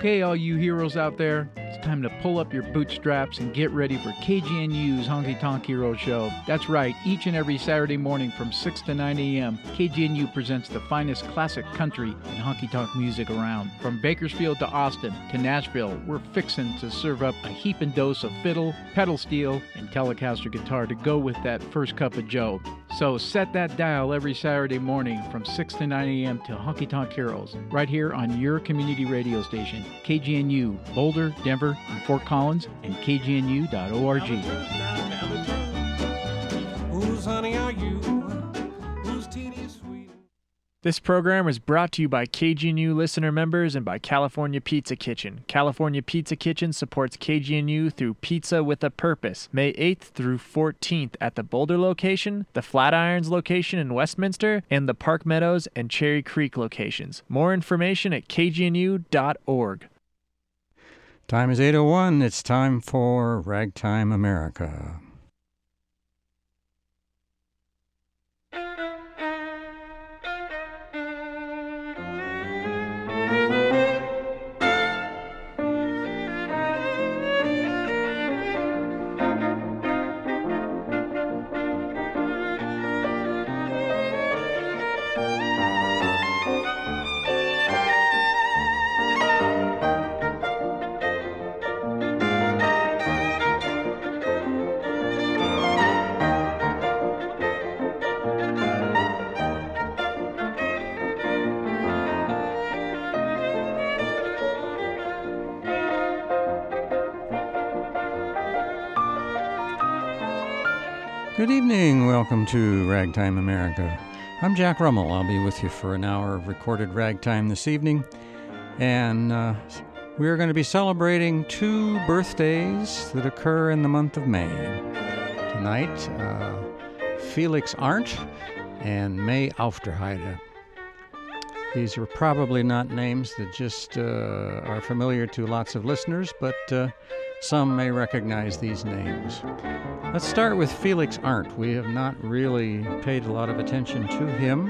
Okay, all you heroes out there, it's time to pull up your bootstraps and get ready for KGNU's Honky Tonk Hero Show. That's right, each and every Saturday morning from 6 to 9 a.m., KGNU presents the finest classic country and honky tonk music around. From Bakersfield to Austin to Nashville, we're fixing to serve up a heaping dose of fiddle, pedal steel, and Telecaster guitar to go with that first cup of joe. So set that dial every Saturday morning from 6 to 9 a.m. to Honky Tonk Heroes, right here on your community radio station, KGNU, Boulder, Denver, and Fort Collins, and KGNU.org. Whose honey are you? Whose tea is sweet? This program is brought to you by KGNU listener members and by California Pizza Kitchen. California Pizza Kitchen supports KGNU through Pizza with a Purpose, May 8th through 14th at the Boulder location, the Flatirons location in Westminster, and the Park Meadows and Cherry Creek locations. More information at kgnu.org. Time is 8:01. It's time for Ragtime America. Good evening. Welcome to Ragtime America. I'm Jack Rummel. I'll be with you for an hour of recorded ragtime this evening. And we're going to be celebrating two birthdays that occur in the month of May. Tonight, Felix Arndt and May Aufderheide. These are probably not names that just are familiar to lots of listeners, but some may recognize these names. Let's start with Felix Arndt. We have not really paid a lot of attention to him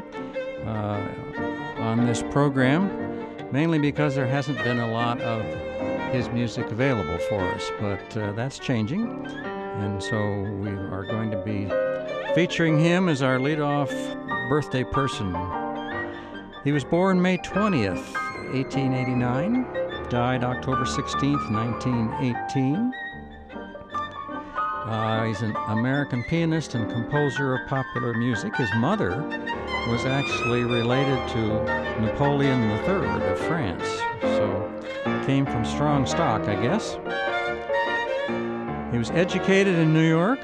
on this program, mainly because there hasn't been a lot of his music available for us, but that's changing, and so we are going to be featuring him as our leadoff birthday person. He was born May 20th, 1889, died October 16th, 1918. He's an American pianist and composer of popular music. His mother was actually related to Napoleon III of France, so came from strong stock, I guess. He was educated in New York.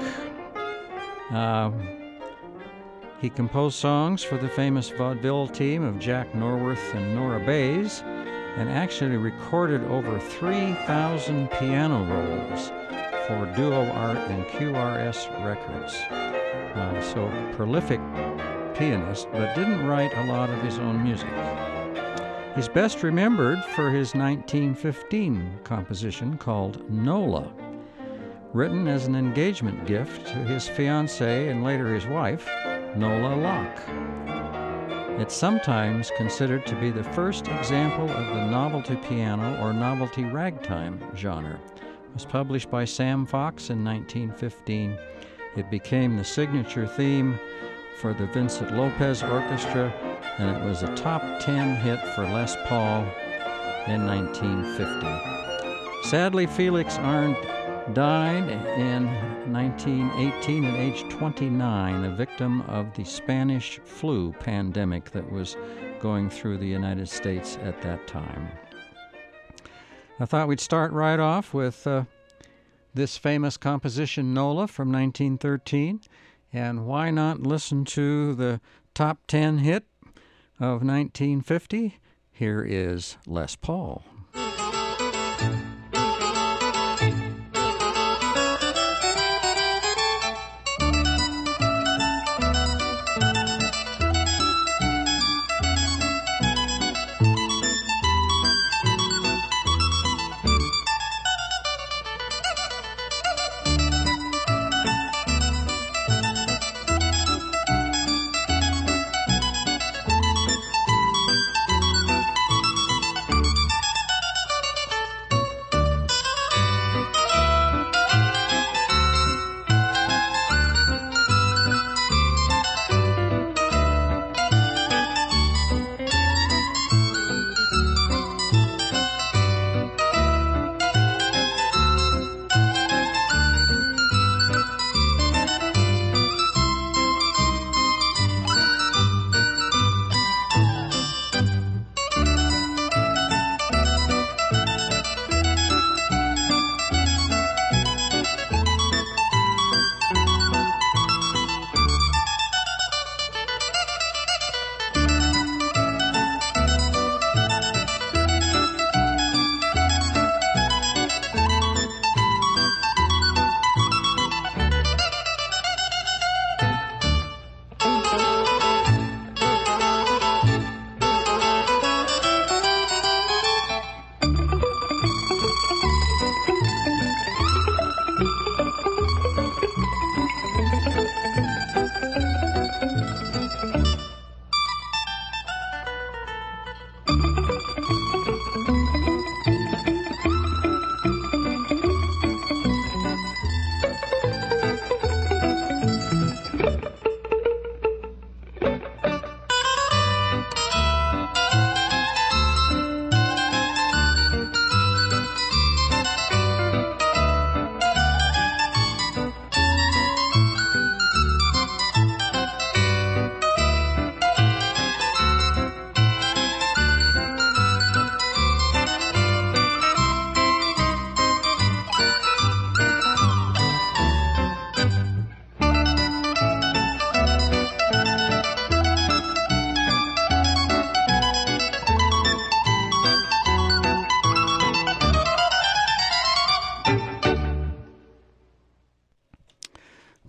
He composed songs for the famous vaudeville team of Jack Norworth and Nora Bayes, and actually recorded over 3,000 piano rolls for Duo Art and QRS Records. So prolific pianist, but didn't write a lot of his own music. He's best remembered for his 1915 composition called Nola, written as an engagement gift to his fiancée and later his wife, Nola Locke. It's sometimes considered to be the first example of the novelty piano or novelty ragtime genre. It was published by Sam Fox in 1915. It became the signature theme for the Vincent Lopez Orchestra, and it was a top 10 hit for Les Paul in 1950. Sadly, Felix Arndt died in 1918 at age 29, a victim of the Spanish flu pandemic that was going through the United States at that time. I thought we'd start right off with this famous composition, Nola, from 1913, and why not listen to the top 10 hit of 1950? Here is Les Paul.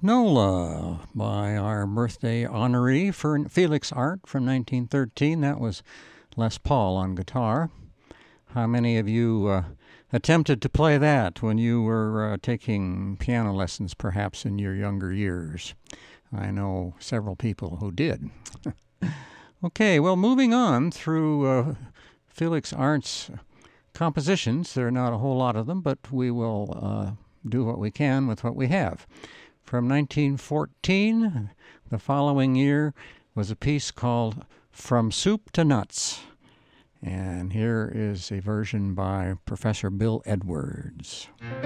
Nola by our birthday honoree for Felix Arndt from 1913. That was Les Paul on guitar. How many of you attempted to play that when you were taking piano lessons, perhaps in your younger years? I know several people who did. Okay, well, moving on through Felix Arndt's compositions. There are not a whole lot of them, but we will do what we can with what we have. From 1914, the following year, was a piece called From Soup to Nuts. And here is a version by Professor Bill Edwards.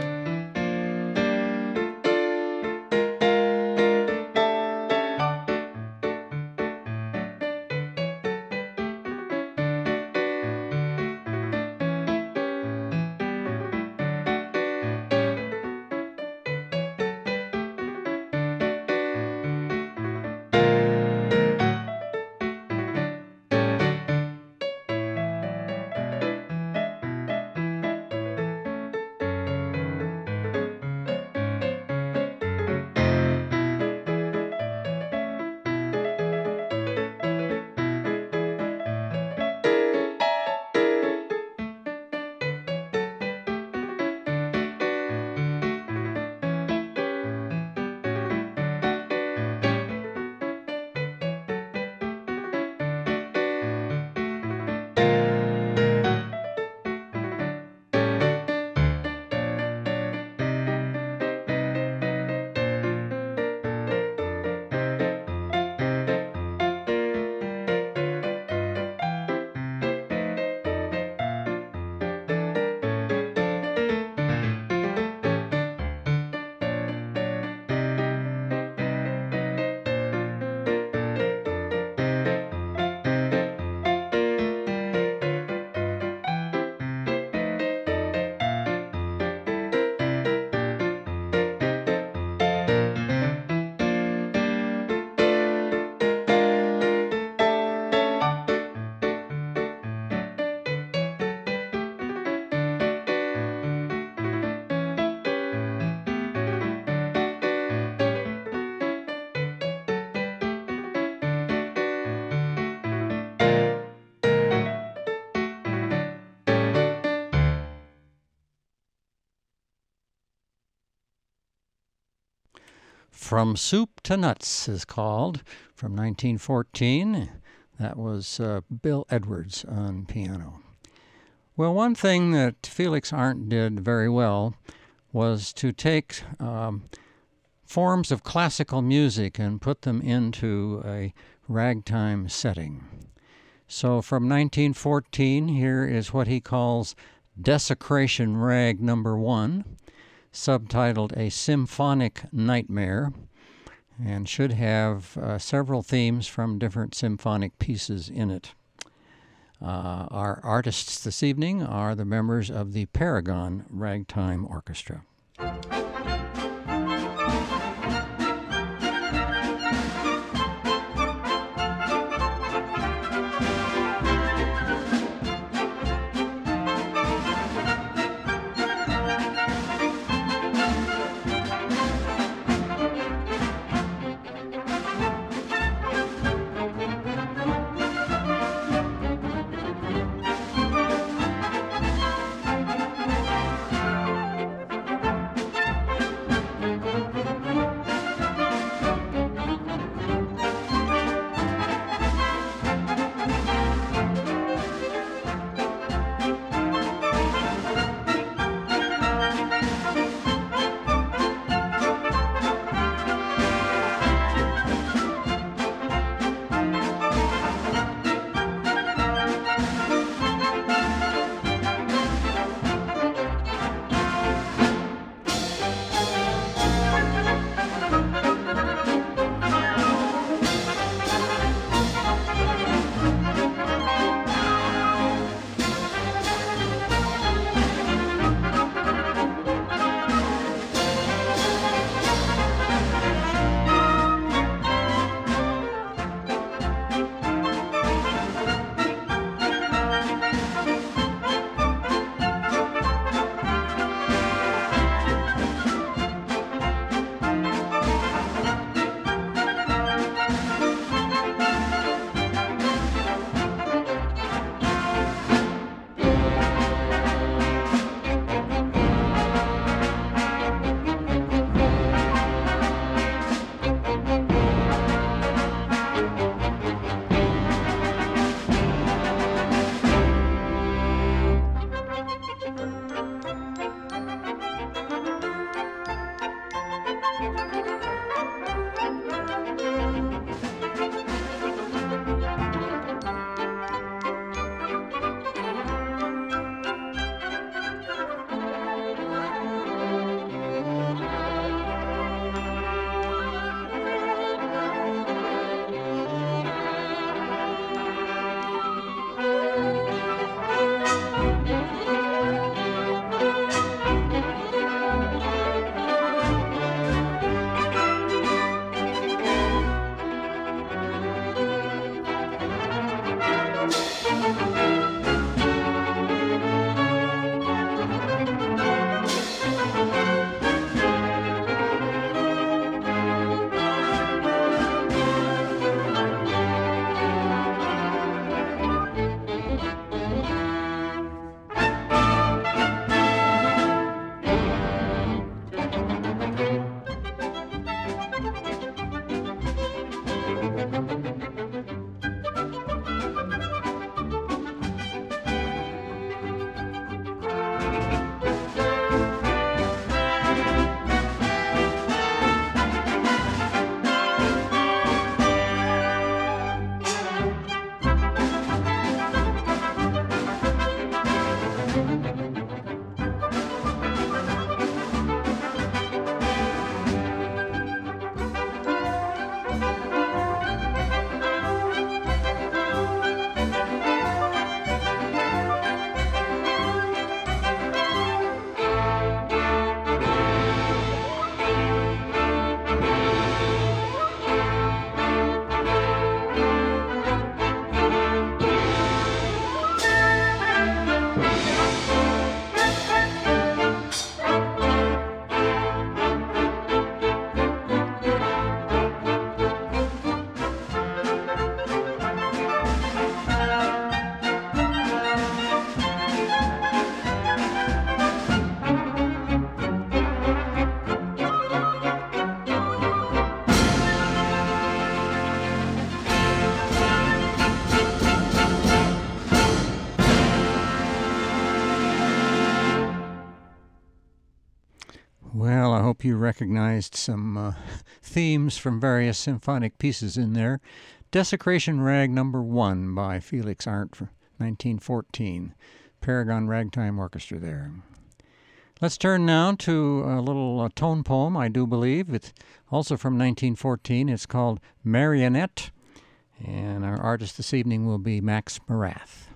From Soup to Nuts is called, from 1914. That was Bill Edwards on piano. Well, one thing that Felix Arndt did very well was to take forms of classical music and put them into a ragtime setting. So from 1914, here is what he calls Desecration Rag No. 1, subtitled A Symphonic Nightmare, and should have several themes from different symphonic pieces in it. Our artists this evening are the members of the Paragon Ragtime Orchestra. Well, I hope you recognized some themes from various symphonic pieces in there. Desecration Rag Number 1 by Felix Arndt from 1914. Paragon Ragtime Orchestra there. Let's turn now to a little tone poem, I do believe. It's also from 1914. It's called Marionette, and our artist this evening will be Max Morath.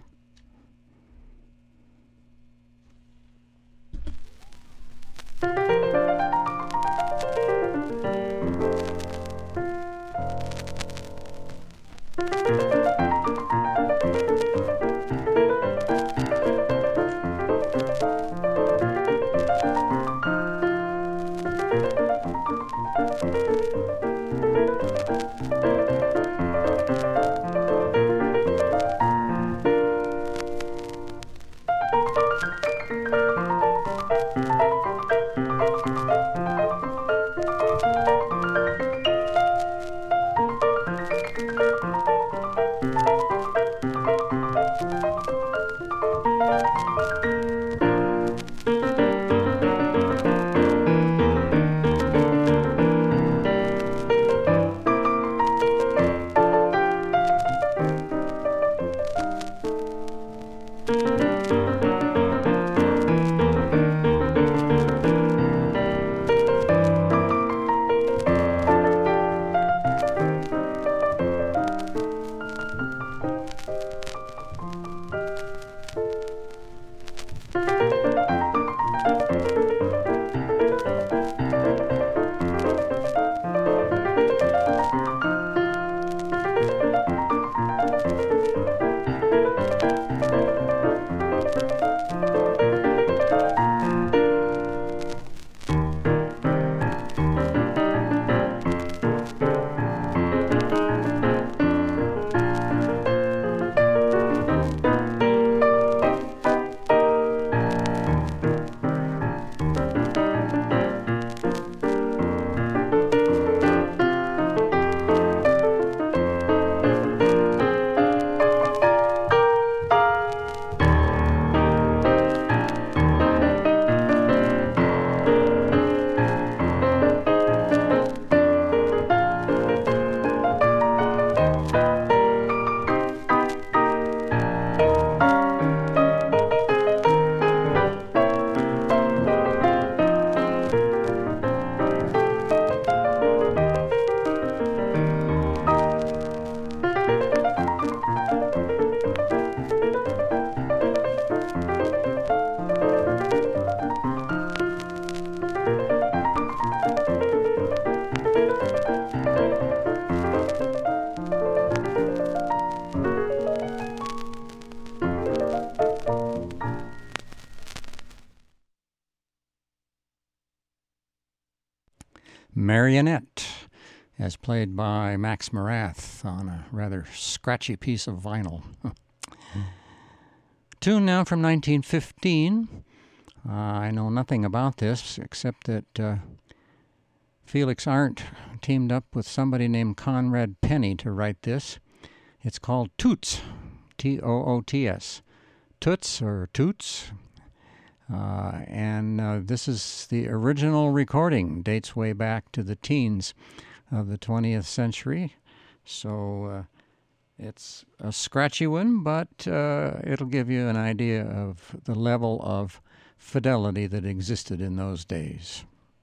Marionette, as played by Max Morath on a rather scratchy piece of vinyl. Tune now from 1915. I know nothing about this except that Felix Arndt teamed up with somebody named Conrad Penny to write this. It's called Toots, T-O-O-T-S. Toots or Toots. And this is the original recording, dates way back to the teens of the 20th century. So It's a scratchy one, but it'll give you an idea of the level of fidelity that existed in those days.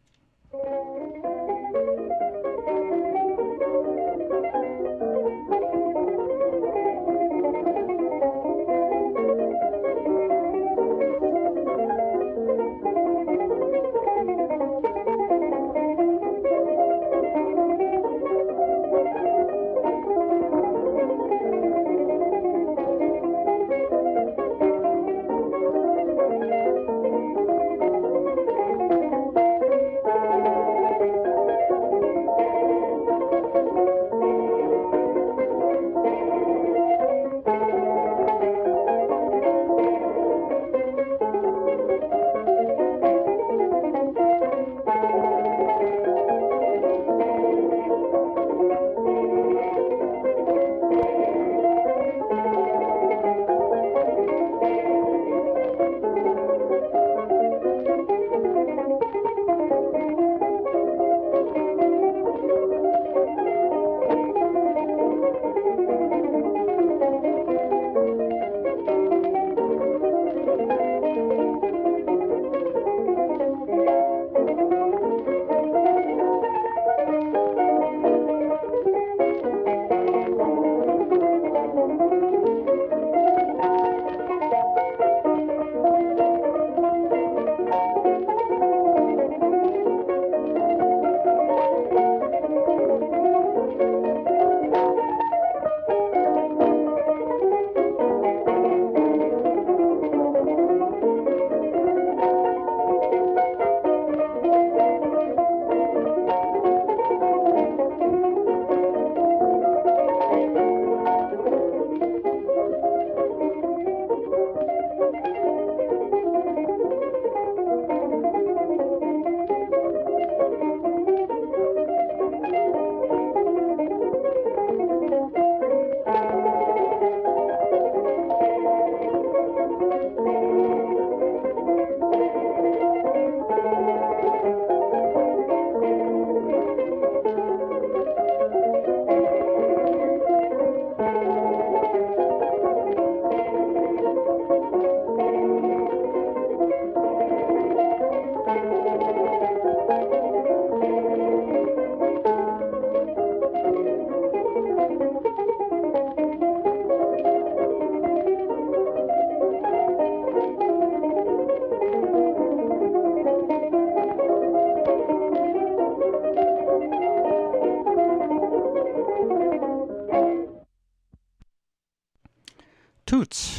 Toots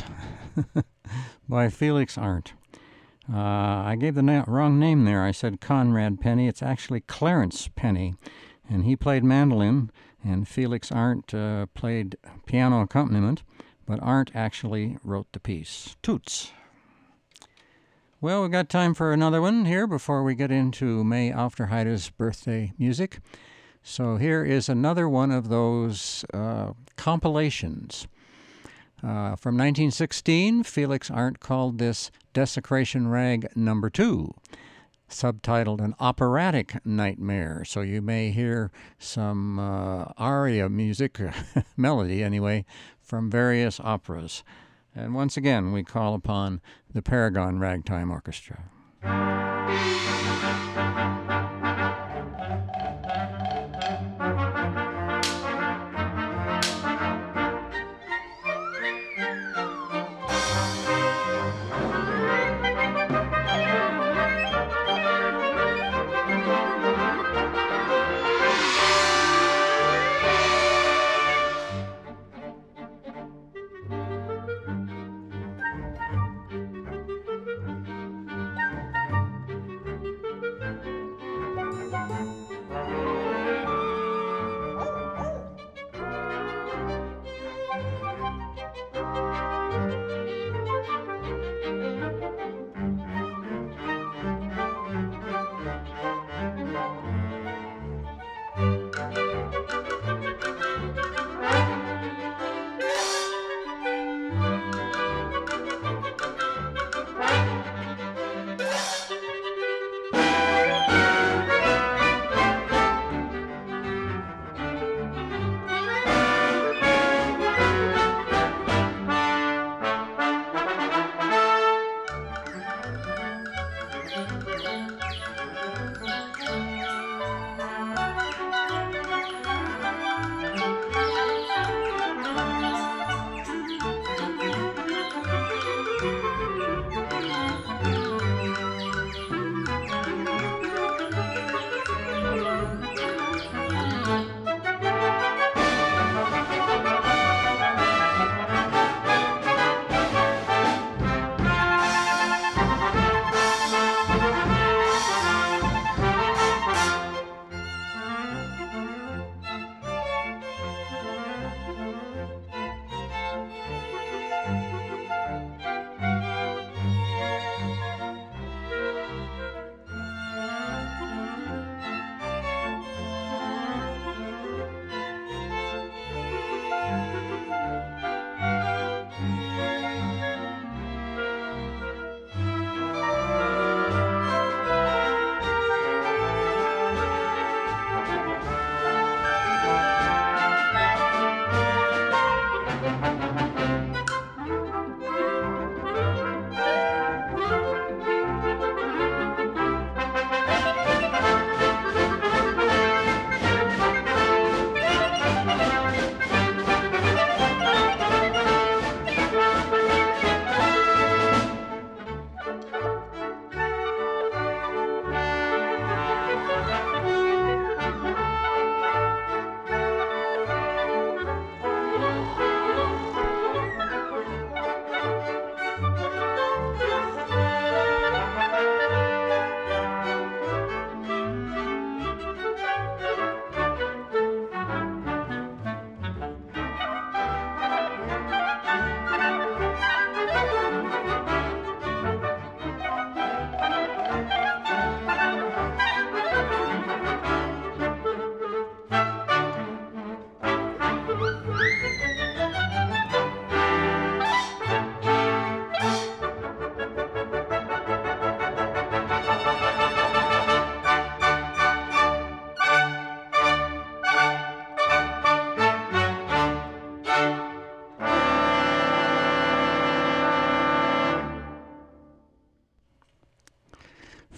by Felix Arndt. I gave the wrong name there. I said Conrad Penny. It's actually Clarence Penny, and he played mandolin, and Felix Arndt played piano accompaniment, but Arndt actually wrote the piece. Toots. Well, we've got time for another one here before we get into May Aufderheide's birthday music. So here is another one of those compilations. From 1916, Felix Arndt called this Desecration Rag No. 2, subtitled An Operatic Nightmare. So you may hear some aria music, melody anyway, from various operas. And once again, we call upon the Paragon Ragtime Orchestra.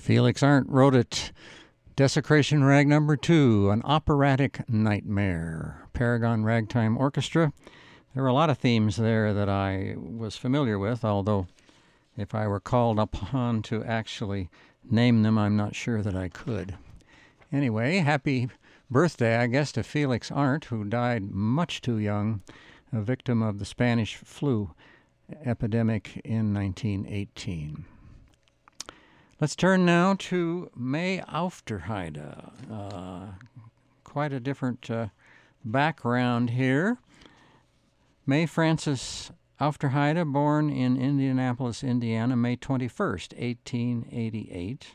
Felix Arndt wrote it. Desecration Rag number 2, An Operatic Nightmare. Paragon Ragtime Orchestra. There were a lot of themes there that I was familiar with, although if I were called upon to actually name them, I'm not sure that I could. Anyway, happy birthday, I guess, to Felix Arndt, who died much too young, a victim of the Spanish flu epidemic in 1918. Let's turn now to May Aufderheide. Quite a different background here. May Frances Aufderheide, born in Indianapolis, Indiana, May 21st, 1888.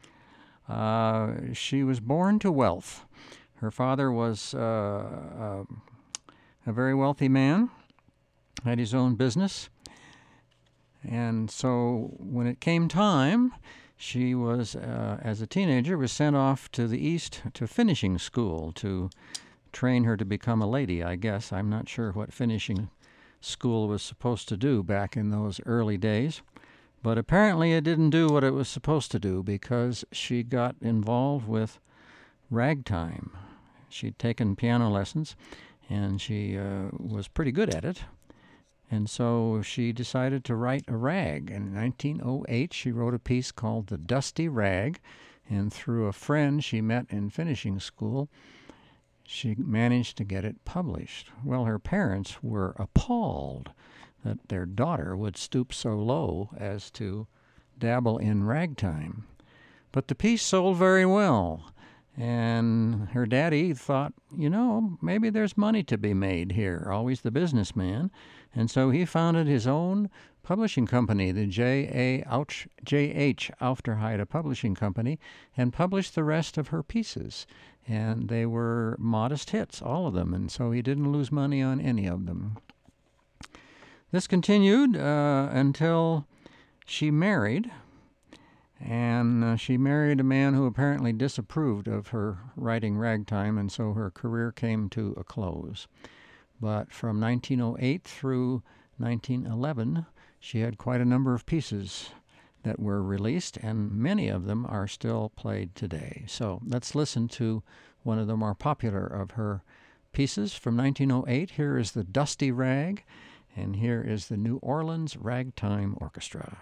She was born to wealth. Her father was a very wealthy man, had his own business, and so when it came time, she was, as a teenager, was sent off to the East to finishing school to train her to become a lady, I guess. I'm not sure what finishing school was supposed to do back in those early days, but apparently it didn't do what it was supposed to do because she got involved with ragtime. She'd taken piano lessons, and she was pretty good at it. And so she decided to write a rag. In 1908, she wrote a piece called The Dusty Rag, and through a friend she met in finishing school, she managed to get it published. Well, her parents were appalled that their daughter would stoop so low as to dabble in ragtime. But the piece sold very well, and her daddy thought, maybe there's money to be made here, always the businessman. And so he founded his own publishing company, the J.H. Aufderheide Publishing Company, and published the rest of her pieces. And they were modest hits, all of them, and so he didn't lose money on any of them. This continued until she married, and she married a man who apparently disapproved of her writing ragtime, and so her career came to a close. But from 1908 through 1911, she had quite a number of pieces that were released, and many of them are still played today. So let's listen to one of the more popular of her pieces from 1908. Here is the Dusty Rag, and here is the New Orleans Ragtime Orchestra.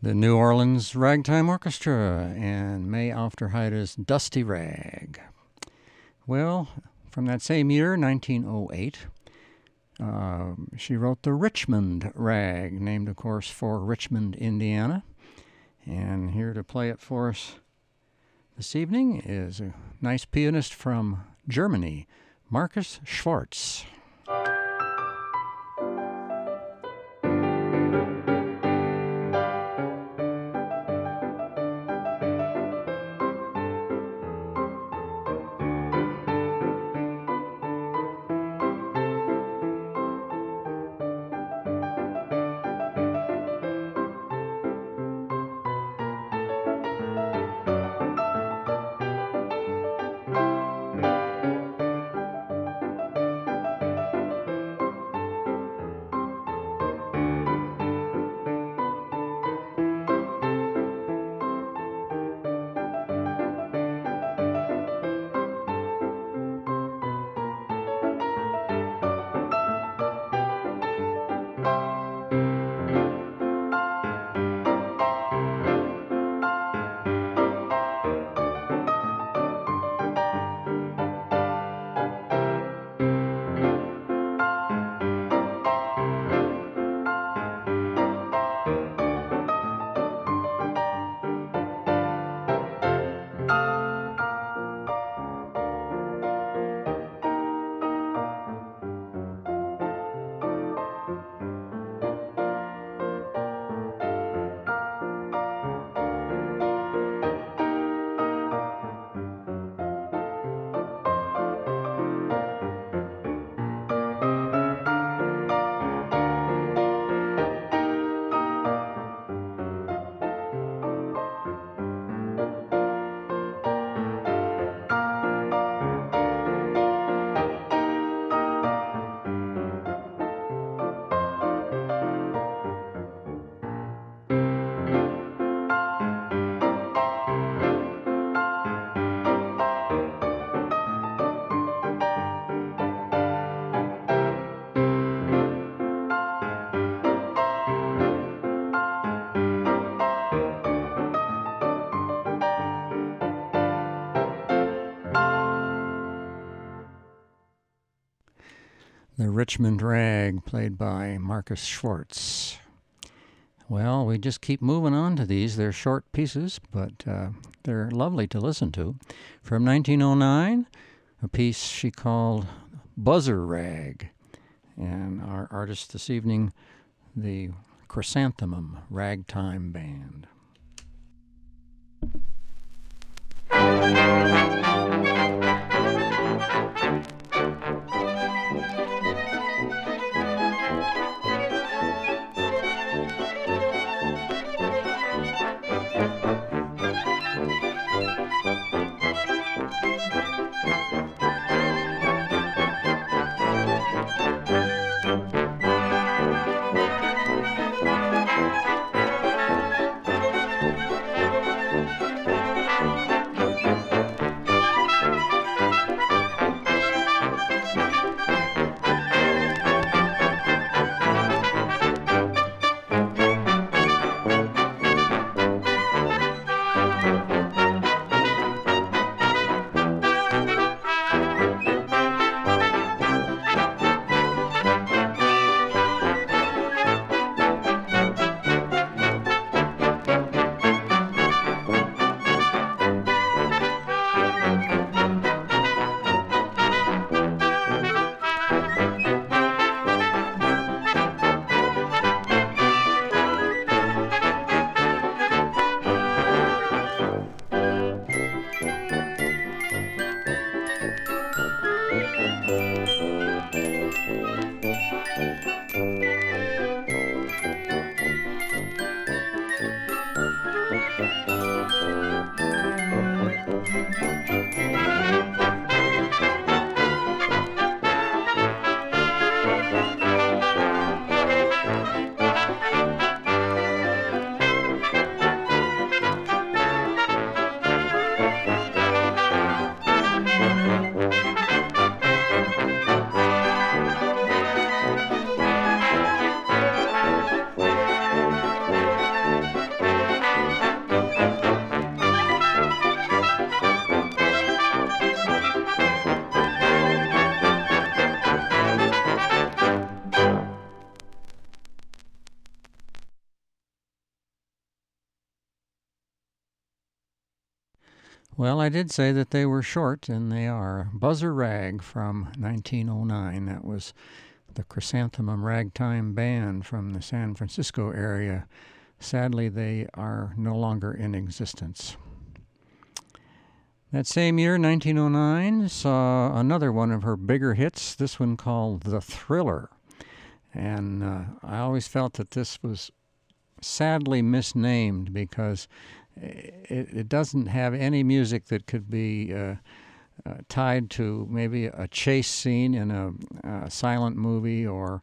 the New Orleans Ragtime Orchestra and May Aufderheide's Dusty Rag. Well, from that same year, 1908, she wrote the Richmond Rag, named, of course, for Richmond, Indiana. And here to play it for us this evening is a nice pianist from Germany, Markus Schwarz. The Richmond Rag, played by Markus Schwarz. Well, we just keep moving on to these. They're short pieces, but they're lovely to listen to. From 1909, a piece she called Buzzer Rag. And our artist this evening, the Chrysanthemum Ragtime Band. Well, I did say that they were short, and they are. Buzzer Rag from 1909. That was the Chrysanthemum Ragtime Band from the San Francisco area. Sadly, they are no longer in existence. That same year, 1909, saw another one of her bigger hits, this one called The Thriller. And I always felt that this was sadly misnamed because it doesn't have any music that could be tied to maybe a chase scene in a silent movie or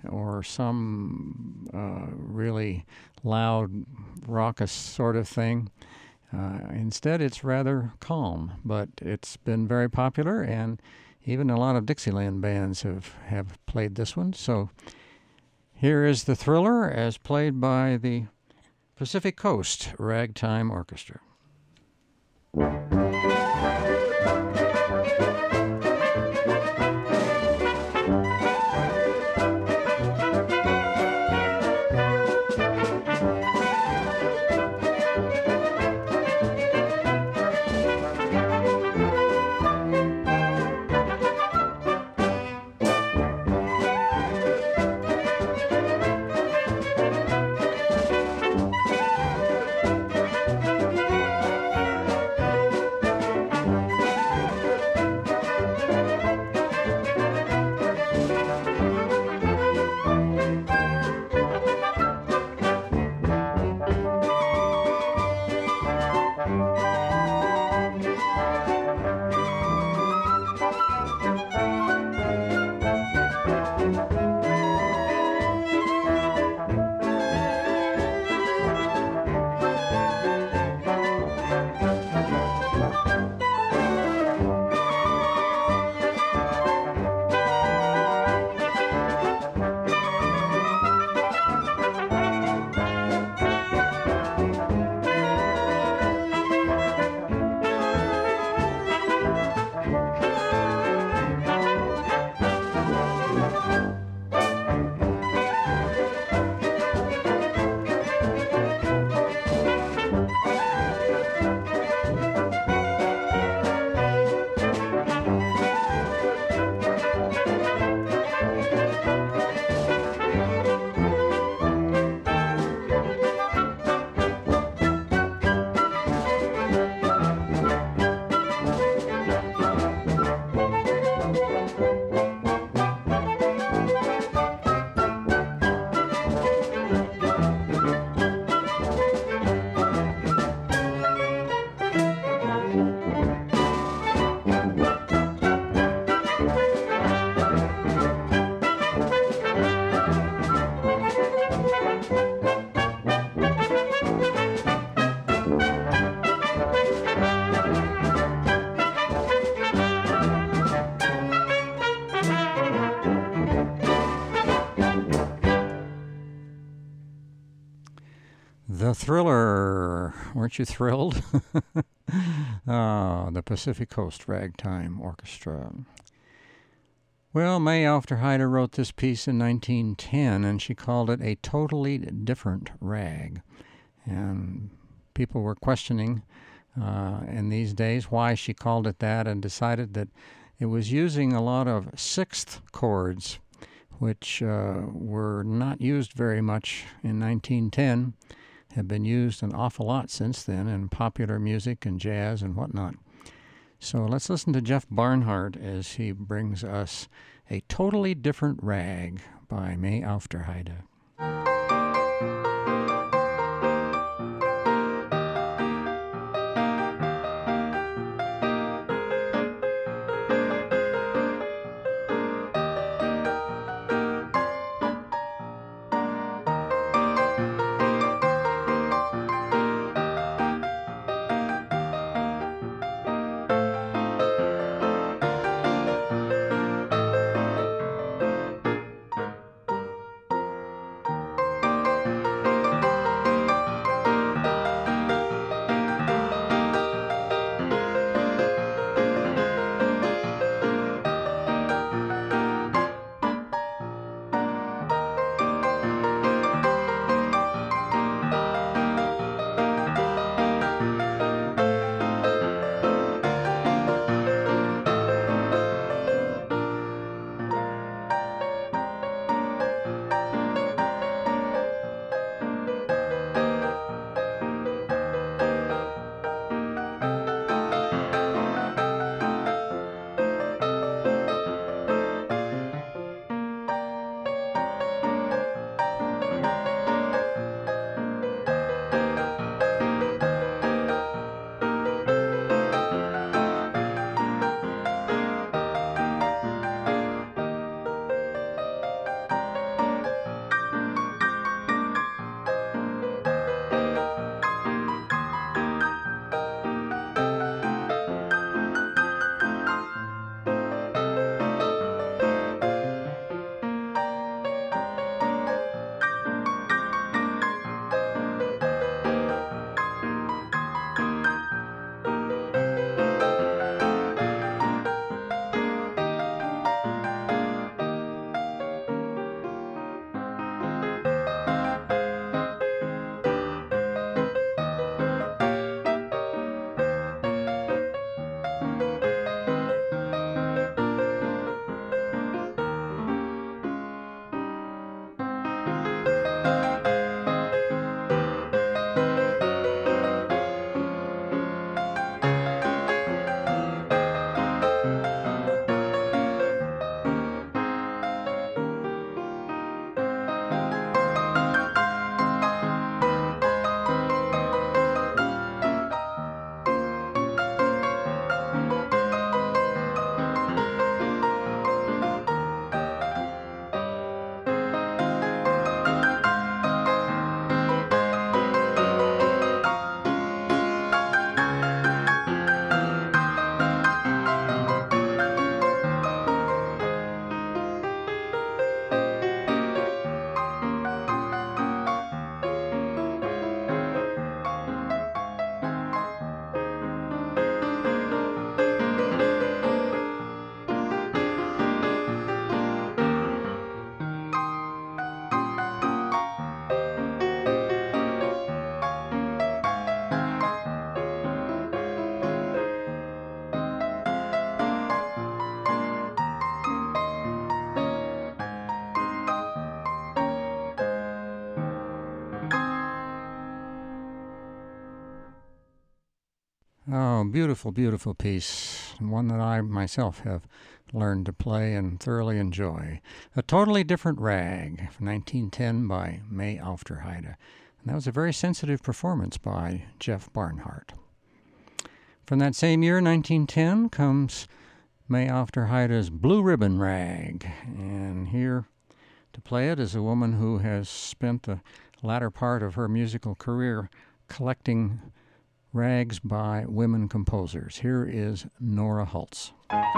some really loud, raucous sort of thing. Instead, it's rather calm, but it's been very popular, and even a lot of Dixieland bands have played this one. So here is The Thriller as played by the Pacific Coast Ragtime Orchestra. The Thriller. Weren't you thrilled? The Pacific Coast Ragtime Orchestra. Well, May Aufderheide wrote this piece in 1910, and she called it A Totally Different Rag. And people were questioning in these days why she called it that, and decided that it was using a lot of sixth chords, which were not used very much in 1910, have been used an awful lot since then in popular music and jazz and whatnot. So let's listen to Jeff Barnhart as he brings us A Totally Different Rag by May Aufderheide. Oh, beautiful, beautiful piece. One that I myself have learned to play and thoroughly enjoy. A Totally Different Rag, from 1910 by May Aufderheide. And that was a very sensitive performance by Jeff Barnhart. From that same year, 1910, comes May Aufderheide's Blue Ribbon Rag. And here to play it is a woman who has spent the latter part of her musical career collecting rags by women composers. Here is Nora Hulse.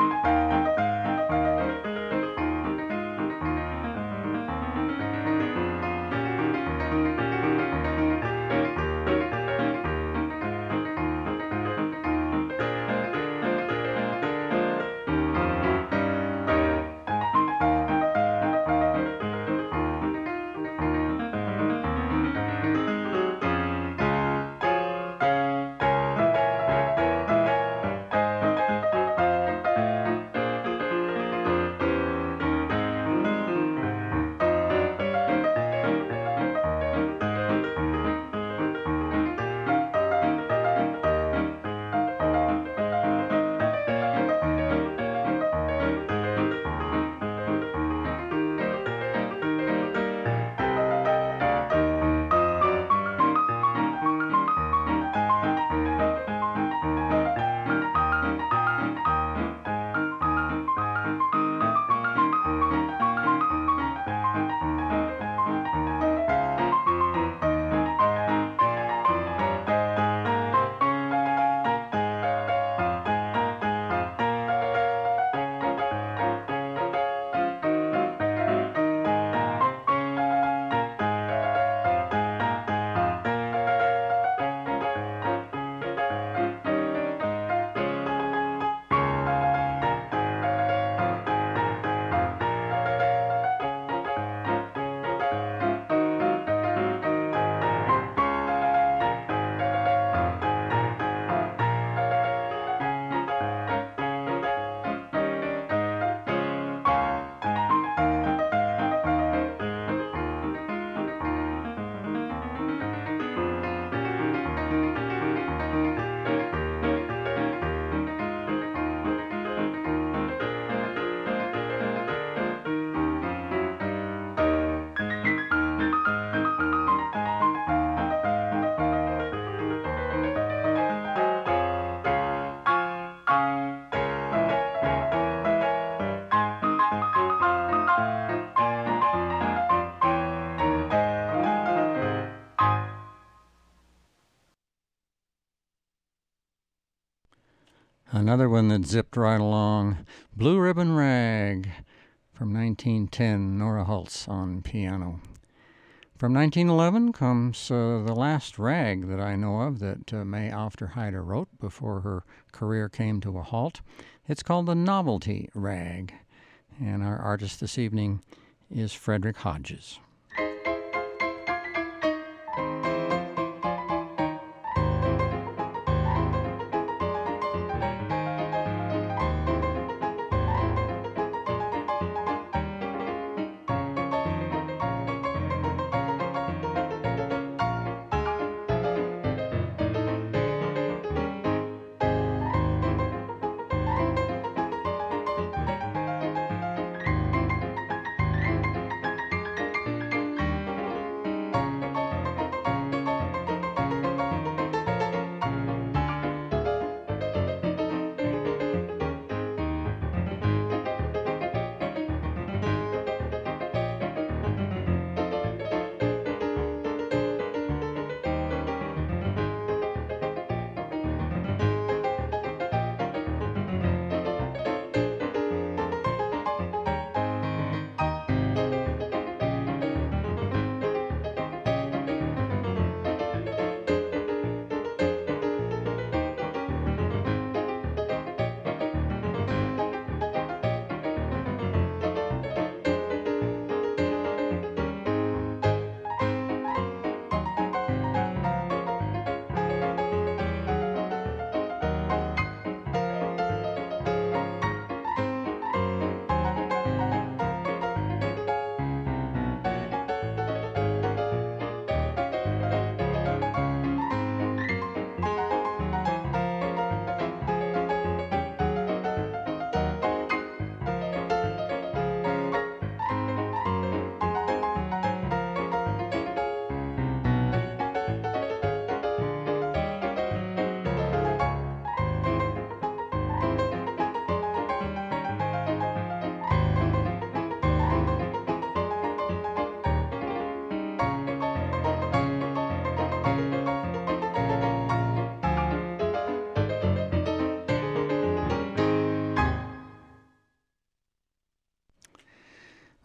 Another one that zipped right along, Blue Ribbon Rag, from 1910, Nora Hulse on piano. From 1911 comes the last rag that I know of that May Aufderheide wrote before her career came to a halt. It's called the Novelty Rag, and our artist this evening is Frederick Hodges.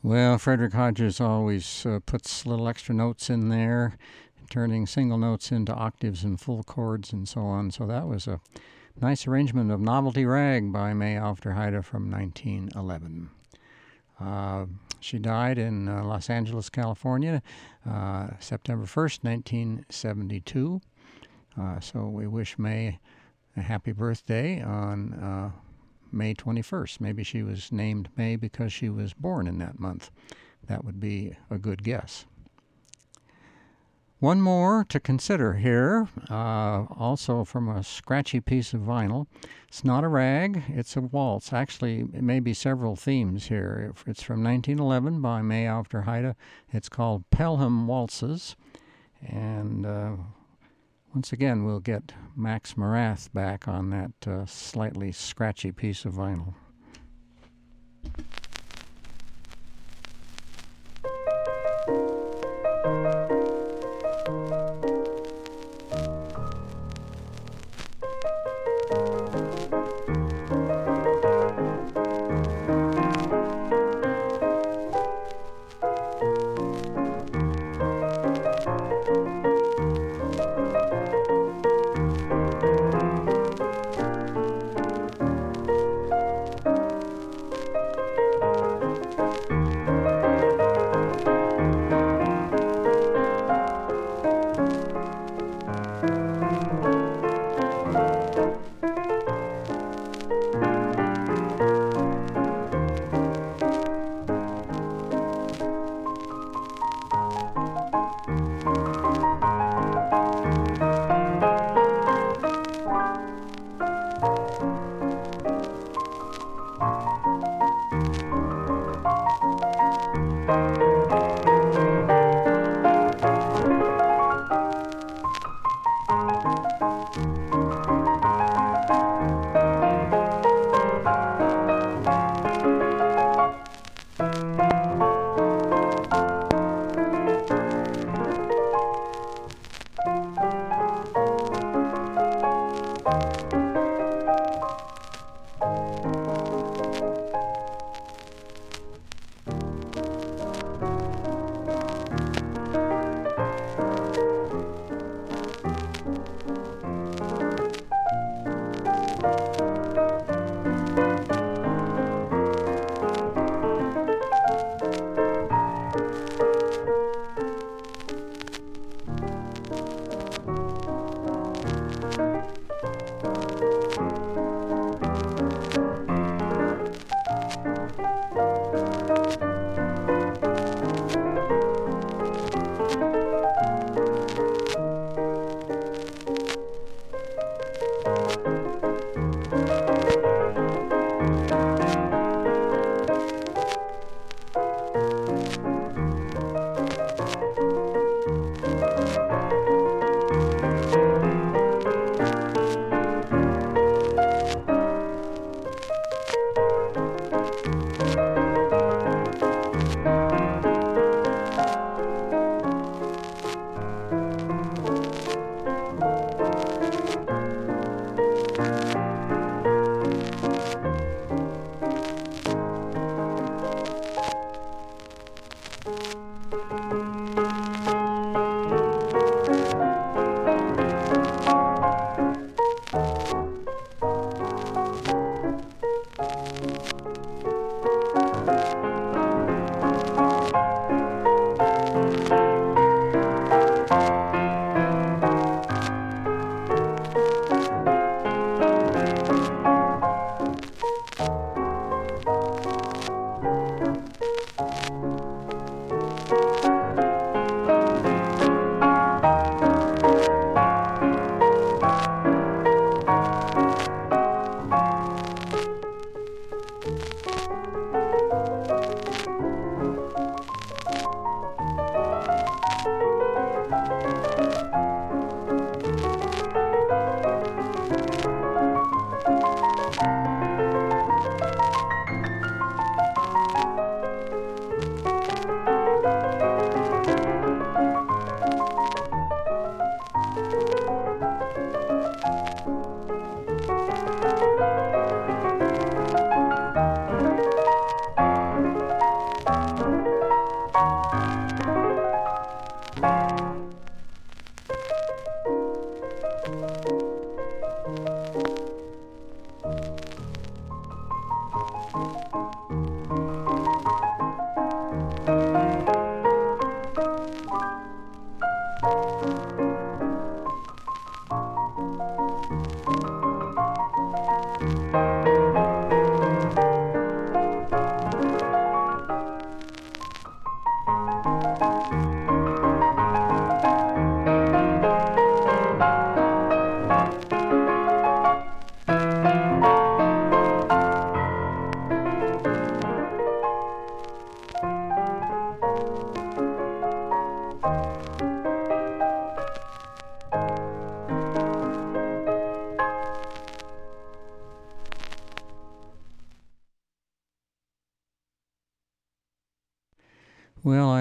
Well, Frederick Hodges always puts little extra notes in there, turning single notes into octaves and full chords and so on. So that was a nice arrangement of Novelty Rag by May Aufderheide from 1911. She died in Los Angeles, California, September 1st, 1972. So we wish May a happy birthday on May 21st. Maybe she was named May because she was born in that month. That would be a good guess. One more to consider here, also from a scratchy piece of vinyl. It's not a rag, it's a waltz. Actually, it may be several themes here. It's from 1911 by May Aufderheide. It's called Pelham Waltzes. And once again, we'll get Max Morath back on that slightly scratchy piece of vinyl.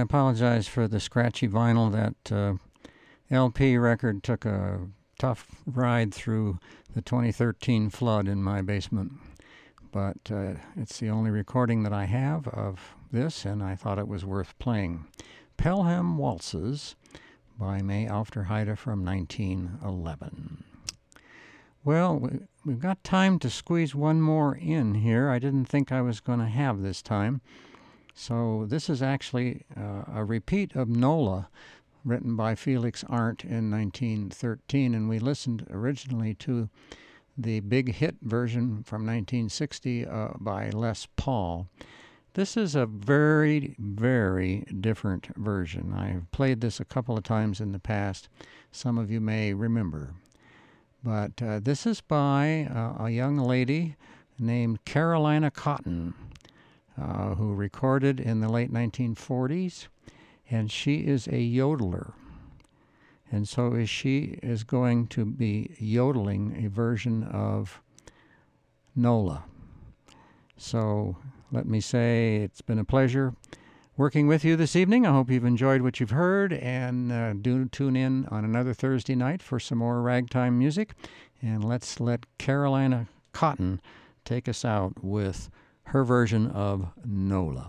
apologize for the scratchy vinyl. That LP record took a tough ride through the 2013 flood in my basement. But it's the only recording that I have of this, and I thought it was worth playing. Pelham Waltzes by May Aufderheide from 1911. Well, we've got time to squeeze one more in here. I didn't think I was going to have this time. So this is actually a repeat of Nola, written by Felix Arndt in 1913, and we listened originally to the big hit version from 1960 by Les Paul. This is a very, very different version. I've played this a couple of times in the past. Some of you may remember. But this is by a young lady named Carolina Cotton, who recorded in the late 1940s, and she is a yodeler. And so she is going to be yodeling a version of Nola. So let me say it's been a pleasure working with you this evening. I hope you've enjoyed what you've heard, and do tune in on another Thursday night for some more ragtime music. And let's let Carolina Cotton take us out with her version of Nola.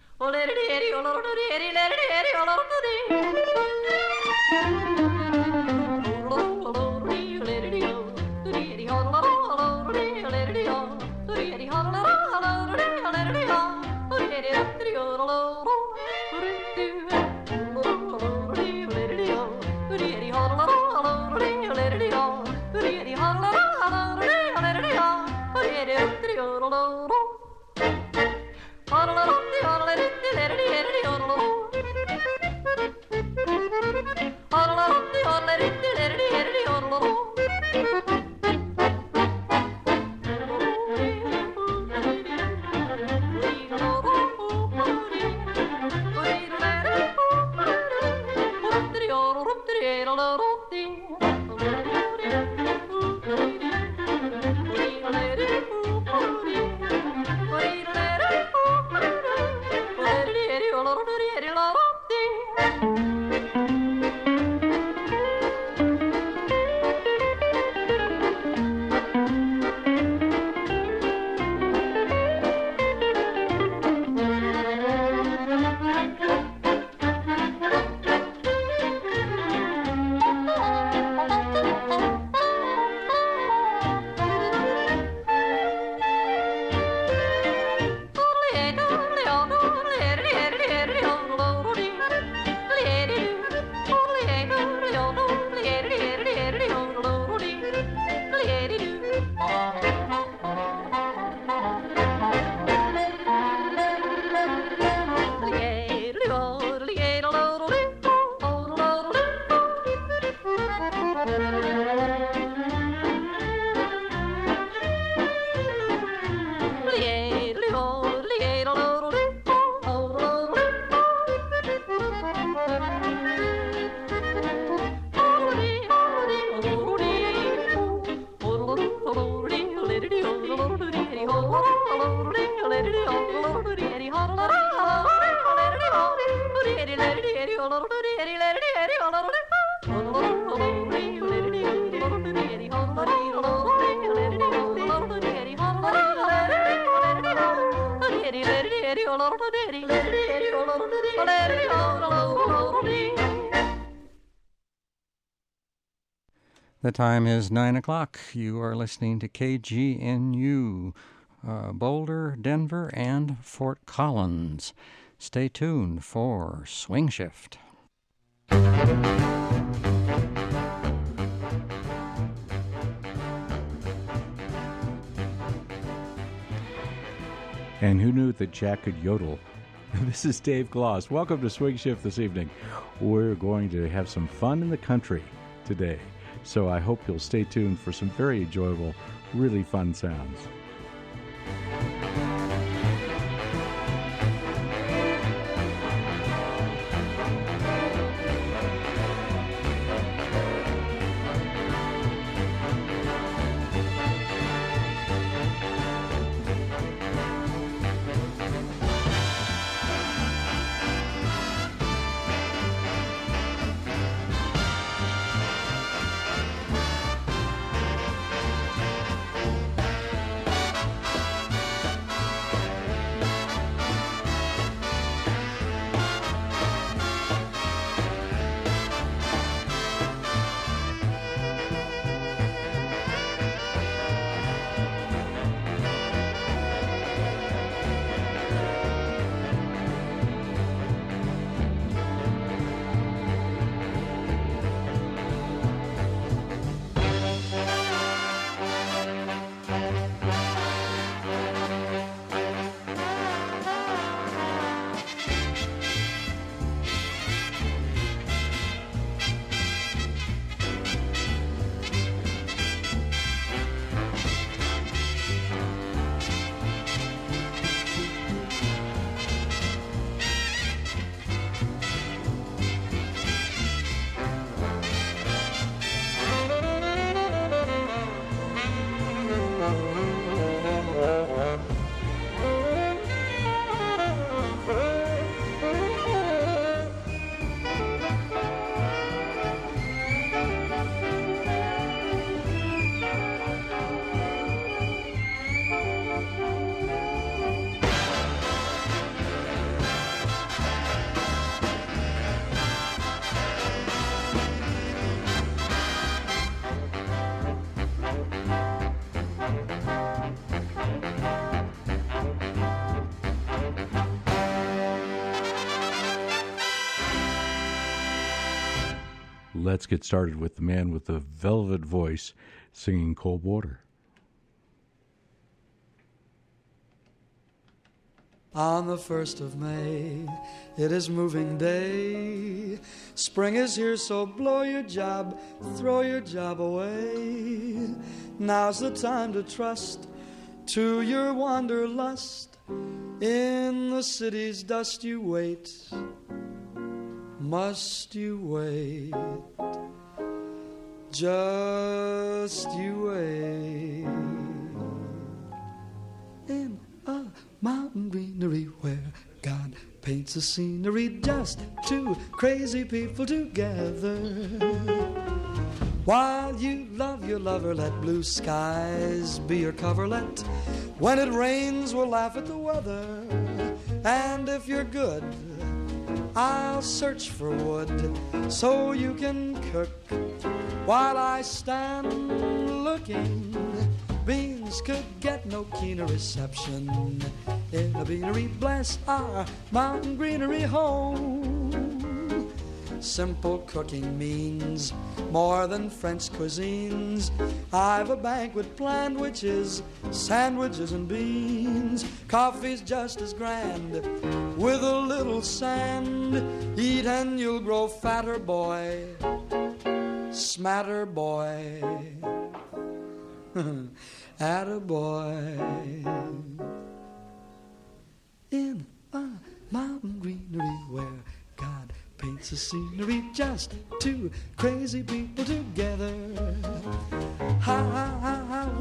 The time is 9 o'clock. You are listening to KGNU, Boulder, Denver, and Fort Collins. Stay tuned for Swing Shift. And who knew that Jack could yodel? This is Dave Gloss. Welcome to Swing Shift this evening. We're going to have some fun in the country today. So I hope you'll stay tuned for some very enjoyable, really fun sounds. let's get started with the man with the velvet voice singing Cold Water. On the 1st of May, it is moving day. Spring is here, so blow your job, throw your job away. Now's the time to trust to your wanderlust. In the city's dust you wait. Must you wait? Just you wait. In a mountain greenery where God paints the scenery, just two crazy people together. While you love your lover, let blue skies be your coverlet. When it rains, we'll laugh at the weather. And if you're good, I'll search for wood so you can cook. While I stand looking, beans could get no keener reception in a beanery. Bless our mountain greenery home. Simple cooking means more than French cuisines. I've a banquet planned which is sandwiches and beans. Coffee's just as grand with a little sand. Eat and you'll grow fatter, boy, smatter, boy. Attaboy. In a mountain greenery where God paints the scenery, just two crazy people together.